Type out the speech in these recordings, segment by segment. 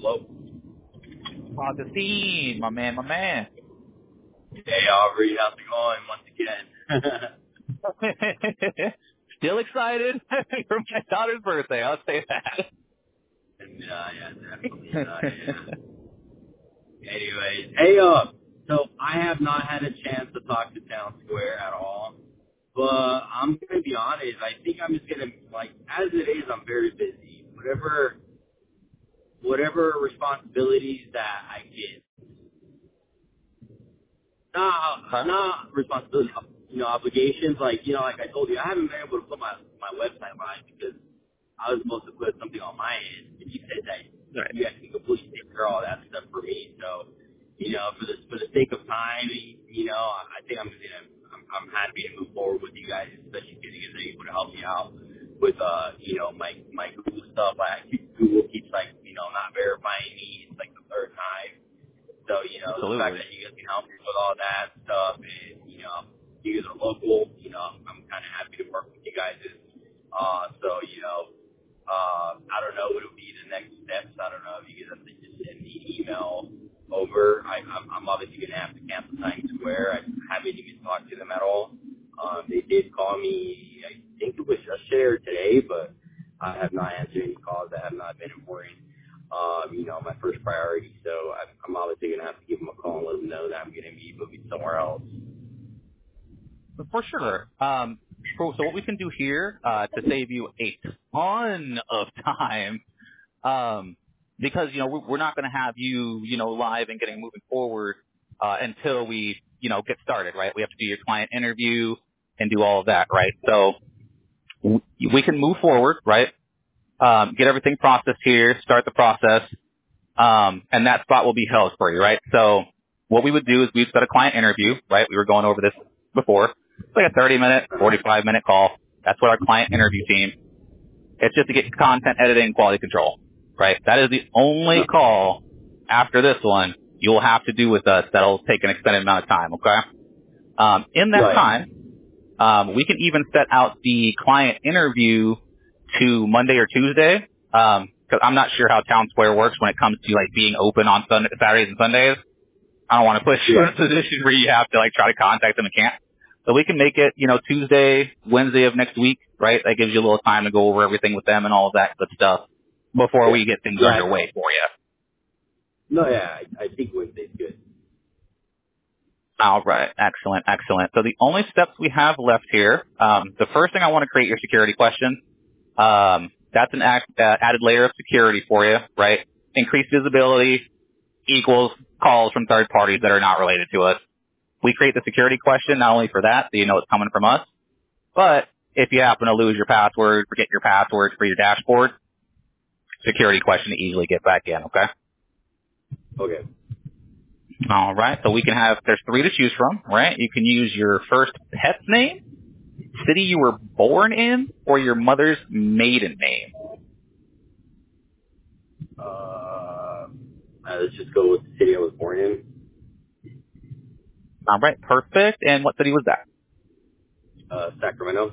Augustine, my man. Hey, Aubrey, how's it going once again? Still excited for my daughter's birthday, I'll say that. Yeah, definitely. Anyways, hey, so I have not had a chance to talk to Town Square at all, but I'm going to be honest, I think I'm just going to, like, as it is, I'm very busy. Whatever responsibilities that I get, not responsibilities, obligations, like I told you, I haven't been able to put my website live because I was supposed to put something on my end, and you said that you guys can completely take care of all that stuff for me. So, for the sake of time, I think I'm happy to move forward with you guys, especially because you guys are able to help me out with my Google stuff. Google keeps not verifying me. It's like the third time. So, Absolutely. The fact that you guys can help me with all that stuff and, you guys are local, I'm kind of happy to work with you guys. I don't know what would be the next steps. I don't know if you guys have to just send me an email over. I'm obviously going to have to cancel Times Square. I haven't even talked to them at all. They did call me, I think it was yesterday or today, but I have not answered any calls. I have not been important. My first priority. So I'm obviously going to have to give them a call and let them know that I'm going to be moving somewhere else. For sure. So what we can do here to save you a ton of time, because we're not going to have you live and getting moving forward until we get started, right? We have to do your client interview and do all of that, right? So we can move forward, right? Get everything processed here, start the process, and that spot will be held for you, right? So what we would do is we'd set a client interview, right? We were going over this before. It's like a 30-minute, 45-minute call. That's what our client interview team. It's just to get content editing, quality control, right? That is the only call after this one you'll have to do with us that'll take an extended amount of time, okay? In that time, we can even set out the client interview to Monday or Tuesday, because I'm not sure how Town Square works when it comes to being open on Saturdays and Sundays. I don't want to put you in a position where you have to try to contact them and can't. So we can make it, Tuesday, Wednesday of next week, right? That gives you a little time to go over everything with them and all of that good stuff before we get things underway for you. No, yeah, I think Wednesday's good. All right. Excellent. So the only steps we have left here, the first thing I want to create your security question. That's an added layer of security for you, right? Increased visibility equals calls from third parties that are not related to us. We create the security question not only for that, so you know it's coming from us, but if you happen to lose your password, forget your password for your dashboard, security question to easily get back in, okay? Okay. All right. So there's 3 to choose from, right? You can use your first pet's name, city you were born in, or your mother's maiden name. Let's just go with the city I was born in. All right. Perfect. And what city was that? Sacramento.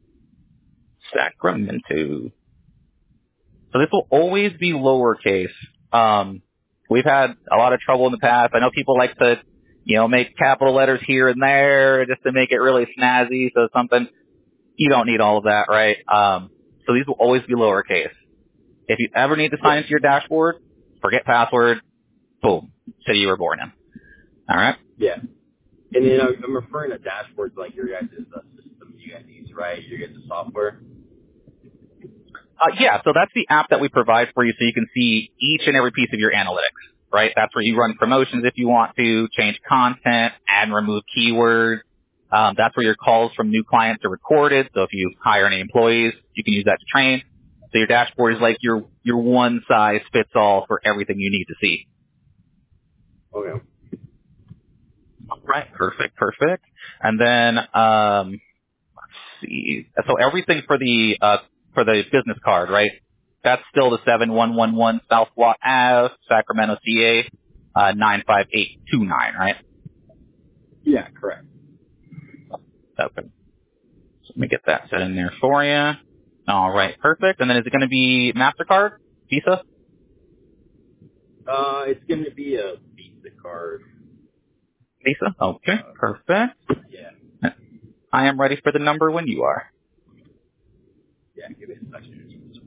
Sacramento. So this will always be lowercase. We've had a lot of trouble in the past. I know people like to, make capital letters here and there just to make it really snazzy. So something, you don't need all of that, right? So these will always be lowercase. If you ever need to sign into your dashboard, forget password, boom, city you were born in. All right? Yeah. And then I'm referring to dashboards like your guys' system you guys use, right? Your guys' software. Yeah, so that's the app that we provide for you so you can see each and every piece of your analytics, right? That's where you run promotions if you want to, change content, add and remove keywords. That's where your calls from new clients are recorded. So if you hire any employees, you can use that to train. So your dashboard is like your one size fits all for everything you need to see. Okay. All right, perfect. And then let's see. So everything for the business card, right? That's still the 7111 South Watt Ave, Sacramento, CA, 95829, right? Yeah, correct. Okay. So let me get that set in there for you. All right, perfect. And then is it going to be MasterCard, Visa? It's going to be a Visa card. Visa? Okay, perfect. Yeah. I am ready for the number when you are. Yeah, give it a second.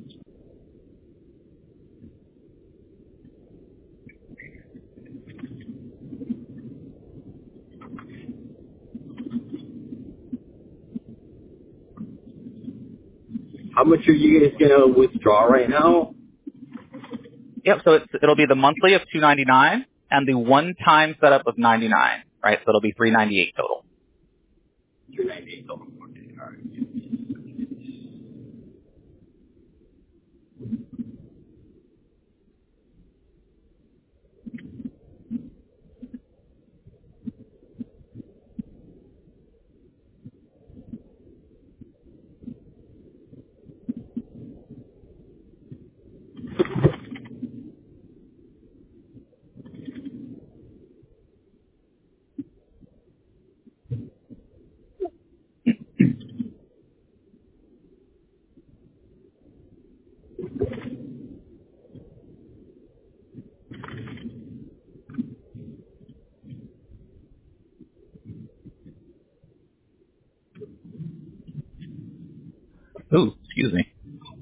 How much are you guys going to withdraw right now? Yep, so it'll be the monthly of $299 and the one-time setup of $99, right? So it'll be $398 total. $298 total. Okay, all right. Ooh, excuse me.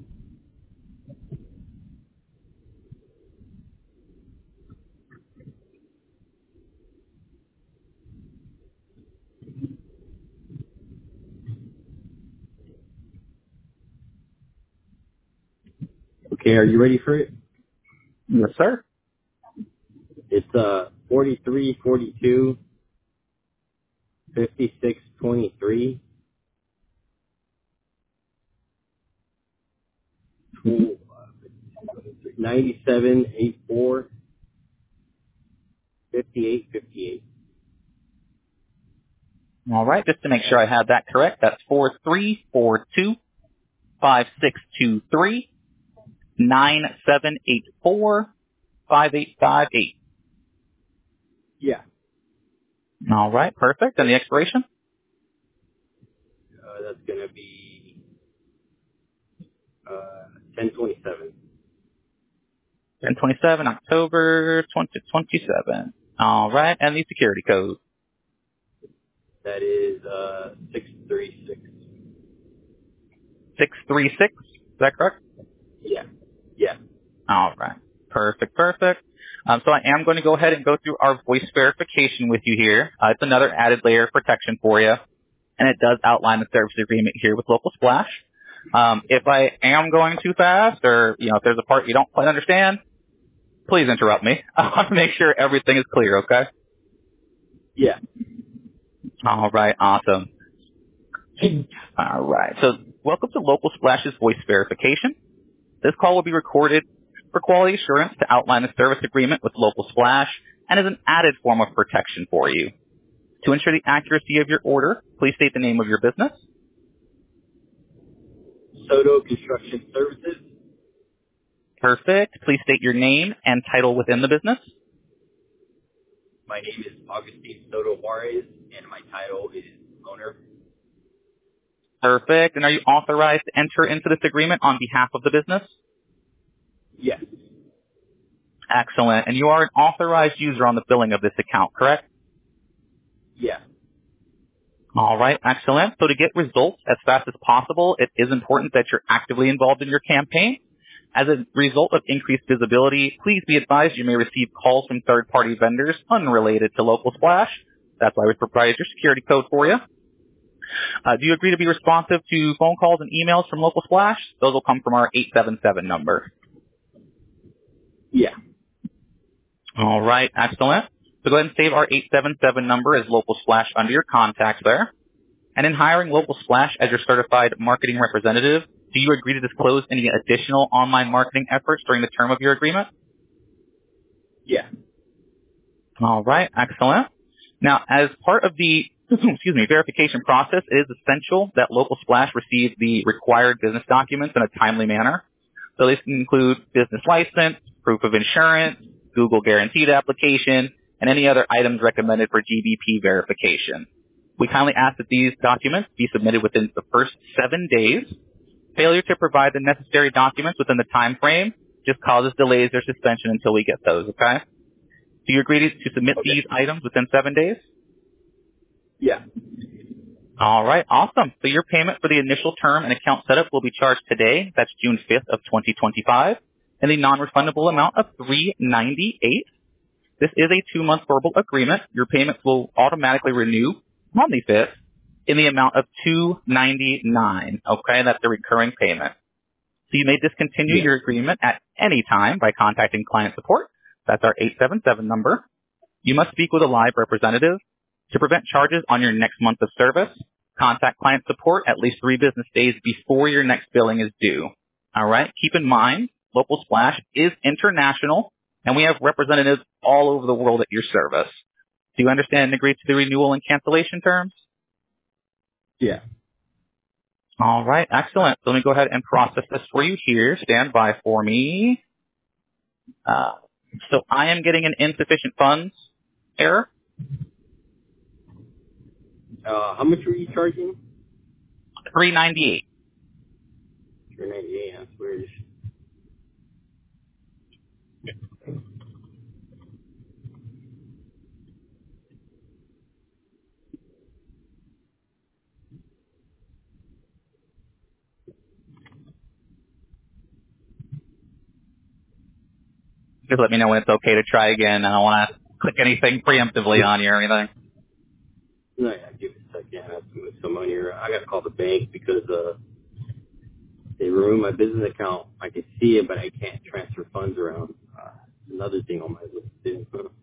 Okay, are you ready for it? Yes, sir. It's 43, 42, 56, 23, 97, 84, 58, 58. All right, just to make sure I have that correct, that's 43425623 9784 5858. Yeah. All right, perfect. And the expiration? That's going to be 1027. 10/27, October 2027. All right, and the security code? That is 636. 636, is that correct? Yeah. Yeah. All right, perfect. So I am going to go ahead and go through our voice verification with you here. It's another added layer of protection for you, and it does outline the service agreement here with Local Splash. If I am going too fast, or if there's a part you don't quite understand, please interrupt me. I want to make sure everything is clear, okay? Yeah. All right, awesome. All right, so welcome to Local Splash's voice verification. This call will be recorded for quality assurance to outline the service agreement with Local Splash and is an added form of protection for you. To ensure the accuracy of your order, please state the name of your business. Soto Construction Services. Perfect. Please state your name and title within the business. My name is Augustine Soto Juarez, and my title is owner. Perfect. And are you authorized to enter into this agreement on behalf of the business? Yes. Excellent. And you are an authorized user on the billing of this account, correct? Yeah. All right. Excellent. So to get results as fast as possible, it is important that you're actively involved in your campaign. As a result of increased visibility, please be advised you may receive calls from third-party vendors unrelated to Local Splash. That's why we provided your security code for you. Do you agree to be responsive to phone calls and emails from Local Splash? Those will come from our 877 number. Yeah. All right. Excellent. So go ahead and save our 877 number as Local Splash under your contacts there. And in hiring Local Splash as your certified marketing representative, do you agree to disclose any additional online marketing efforts during the term of your agreement? Yeah. All right. Excellent. Now, as part of the verification process, it is essential that Local Splash receive the required business documents in a timely manner. So these can include business license, proof of insurance, Google guaranteed application, and any other items recommended for GBP verification. We kindly ask that these documents be submitted within the first 7 days. Failure to provide the necessary documents within the time frame just causes delays or suspension until we get those, okay? Do you agree to submit these items within 7 days? Yeah. All right, awesome. So your payment for the initial term and account setup will be charged today. That's June 5th of 2025, and the non-refundable amount of $398. This is a 2-month verbal agreement. Your payments will automatically renew on the 5th in the amount of $299. Okay, that's the recurring payment. So you may discontinue your agreement at any time by contacting client support. That's our 877 number. You must speak with a live representative. To prevent charges on your next month of service, contact client support at least 3 business days before your next billing is due. All right? Keep in mind, Local Splash is international, and we have representatives all over the world at your service. Do you understand and agree to the renewal and cancellation terms? Yeah. All right, excellent. So let me go ahead and process this for you here. Stand by for me. So I am getting an insufficient funds error. How much were you charging? $398. $398. That's weird. Just let me know when it's okay to try again. I don't want to click anything preemptively on you or anything. No, yeah, give it a second. I have to move some money around. I got to call the bank because they removed my business account. I can see it, but I can't transfer funds around. Another thing on my list too.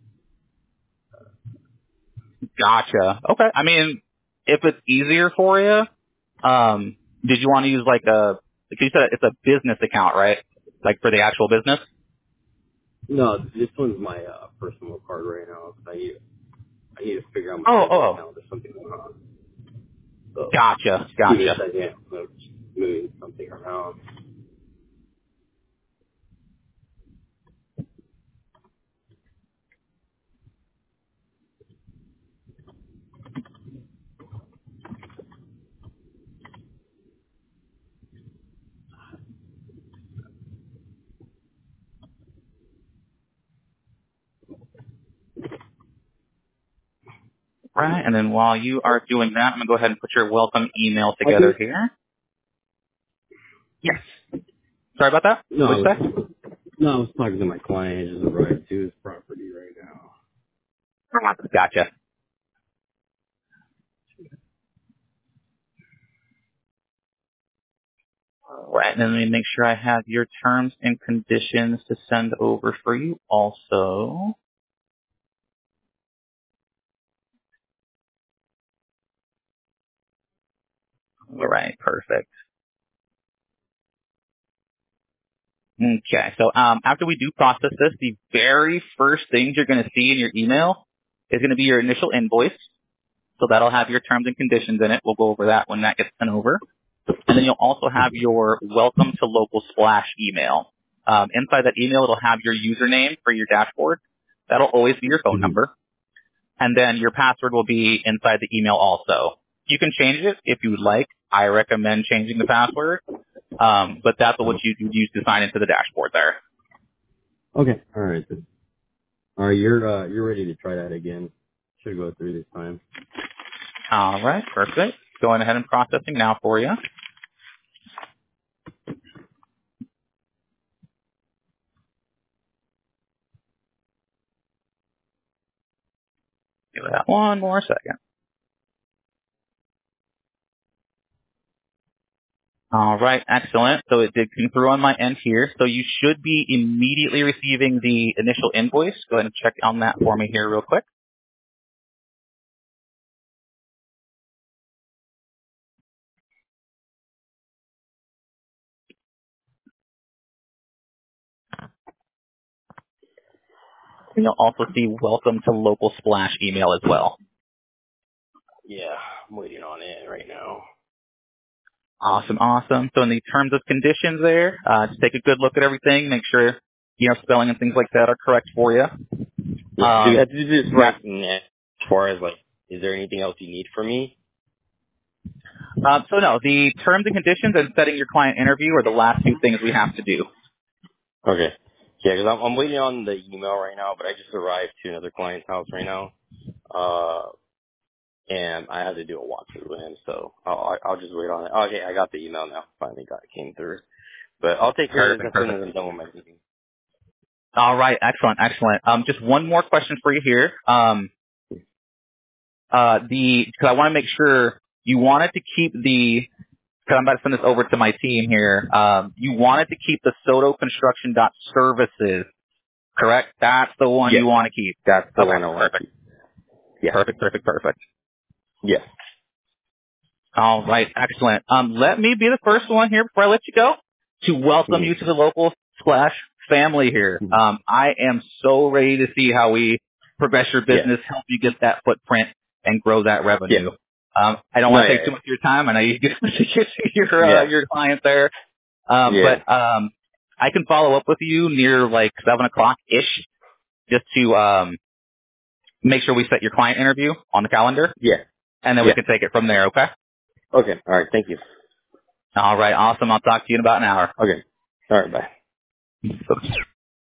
Gotcha. Okay. I mean, if it's easier for you, did you want to use like you said it's a business account, right? Like for the actual business? No, this one's my personal card right now. I need to figure out my business account. There's something going on. So, Gotcha. give me a second. I'm just moving something around. Right. And then while you are doing that, I'm going to go ahead and put your welcome email together here. Yes. Sorry about that? No, What'd you say? No, I was talking to my client. He's just arrived to his property right now. Gotcha. All right, and then let me make sure I have your terms and conditions to send over for you also. All right, perfect. Okay, so after we do process this, the very first things you're going to see in your email is going to be your initial invoice. So that'll have your terms and conditions in it. We'll go over that when that gets sent over. And then you'll also have your Welcome to Local Splash email. Inside that email, it'll have your username for your dashboard. That'll always be your phone number. And then your password will be inside the email also. You can change it if you would like. I recommend changing the password. But that's what you use to sign into the dashboard there. Okay. All right. All right. You're ready to try that again. Should go through this time. All right. Perfect. Going ahead and processing now for you. Give that one more second. All right, excellent. So it did come through on my end here. So you should be immediately receiving the initial invoice. Go ahead and check on that for me here real quick. And you'll also see Welcome to Local Splash email as well. Yeah, I'm waiting on it right now. Awesome, awesome. So in the terms of conditions there, just take a good look at everything. Make sure, spelling and things like that are correct for you. Yeah, this is right. As far as is there anything else you need from me? So no, the terms and conditions and setting your client interview are the last two things we have to do. Okay. Yeah, because I'm waiting on the email right now, but I just arrived to another client's house right now. And I have to do a walkthrough with him, so I'll just wait on it. Okay, I got the email now. Finally came through. But I'll take care of this as soon as I'm done with my meeting. All right, excellent. Just one more question for you here. Because I want to make sure you wanted to keep because I'm about to send this over to my team here. You wanted to keep the SotoConstruction.services, correct? That's the one you want to keep. That's the one I want to keep. Yeah. Perfect. Yes. All right, excellent. Let me be the first one here before I let you go to welcome you to the local Splash family here. I am so ready to see how we progress your business, help you get that footprint, and grow that revenue. I don't want to take too much of your time. I know you get your client there. But I can follow up with you near like 7 o'clock-ish just to make sure we set your client interview on the calendar. Yeah. And then we can take it from there, okay? Okay. All right. Thank you. All right. Awesome. I'll talk to you in about an hour. Okay. All right. Bye.